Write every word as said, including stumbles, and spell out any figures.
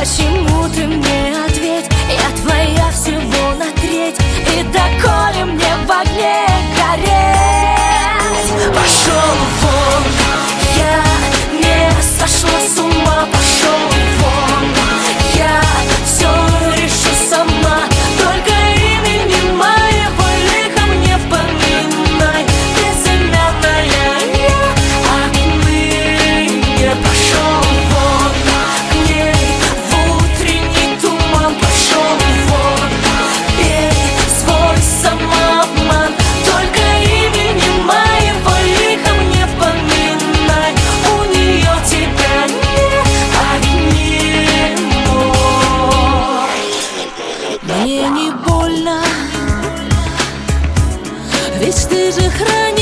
Почему ты мне ответь? Я твоя всего на треть, и доколе мне в огне гореть? Пошел вон, я не сошла с ума. Пошел вон, я все решу сама. Только имени моего лиха мне поминай. Безымянная я отныне. Пошел вон, к ней в утренний туман. Пошел вон, пей свой самообман. Только имени моего лиха мне поминай. У нее тебя нет, огнемой. Мне не больно, ведь ты же хранишь